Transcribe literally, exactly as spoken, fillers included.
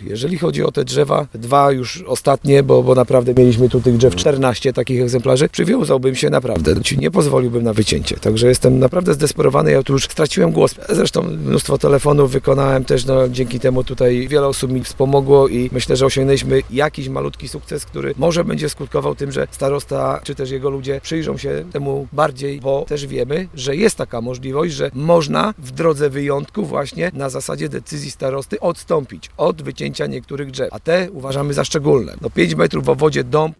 Jeżeli chodzi o te drzewa, dwa już ostatnie, bo, bo naprawdę mieliśmy tu tych drzew czternaście takich egzemplarzy, przywiązałbym się naprawdę, nie pozwoliłbym na wycięcie. Także jestem naprawdę zdesperowany, ja tu już straciłem głos. Zresztą mnóstwo telefonów wykonałem też, no dzięki temu tutaj wiele osób mi wspomogło i myślę, że osiągnęliśmy jakiś malutki sukces, który może będzie skutkował tym, że starosta czy też jego ludzie przyjrzą się temu bardziej, bo też wiemy, że jest taka możliwość, że można w drodze wyjątku właśnie na zasadzie decyzji starosty odstąpić od wycięcia niektórych drzew, a te uważamy za szczególne. No pięć metrów w obwodzie dąb